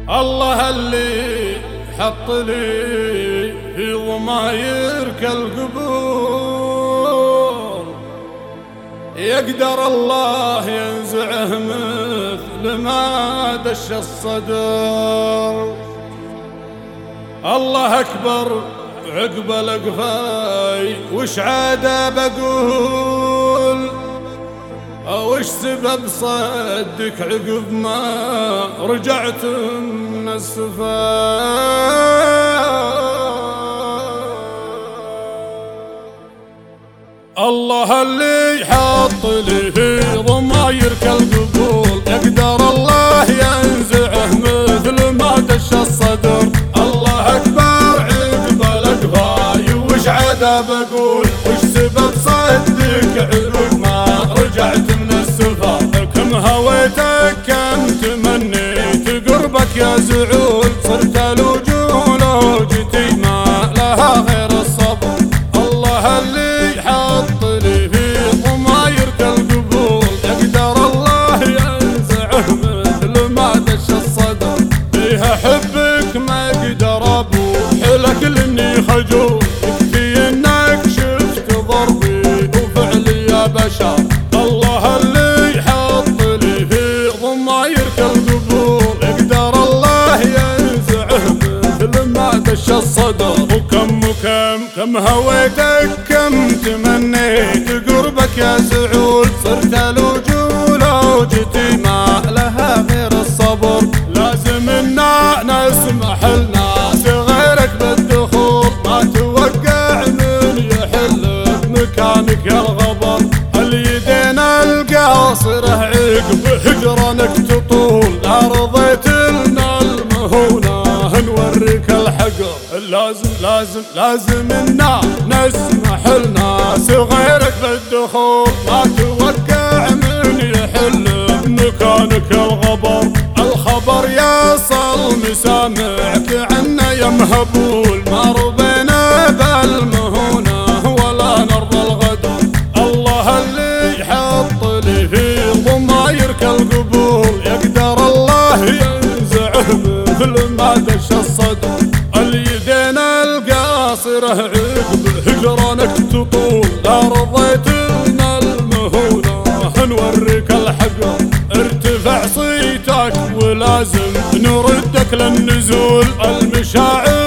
الله اللي حط لي في ضماير كالقبور، يقدر الله ينزعه مثل ما دش الصدر. الله أكبر عقب الأقفاي، وش عاده بقول؟ وش سبب صدك عقب ما رجعت من السفر؟ الله اللي حط لي في ضماير كالقبول، يقدر الله ينزعه مثل ما دش الصدر. الله أكبر عقب الأقفاي، وش عاده بقول؟ وش سبب صدك عقب ما رجعت من السفر؟ كم هويتك كم تمنيت قربك يا زعول، صرت الوجول وجتي ما لها غير الصبر. الله اللي حط لي في ضماير كالقبول، يقدر الله ينزعه مثل ما دش الصدر. فيها حبك ما اقدر ابوح لك لاني خجول، يكفي انك شفت ضربي وفعلي يا بشر. الله اللي حط لي في ضماير كالقبول، يقدر الله ينزعه مثل ما دش الصدر. وكم هويتك كم تمنيت قربك يا زعول، صرت الوجول وجتي ما لها غير الصبر. لازم إنا نسمح لناس غيرك بالدخول، ما توقع من يحل بمكانك يا الغبر. اليدين القاصرة عقب هجرانك تطول، لا رضيت لنا المهونة نوريك الحقر. لازم إنا نسمح لناس غيرك بالدخول، ما توقع من يحل بمكانك يا الغبر. الخبر يصل مسامعك عنا يا مهبول، ما رضينا بالمهونة ولا نرضى الغدر. الله اللي حط لي في ضماير كالقبول، يقدر الله ينزعه مثل ما دش الصدر. اليدين القاصرة عقب هجرانك تطول، لا رضيت لنا المهونة نوريك الحقر. ارتفع صيتك ولازم نردك للنزول، المشاعر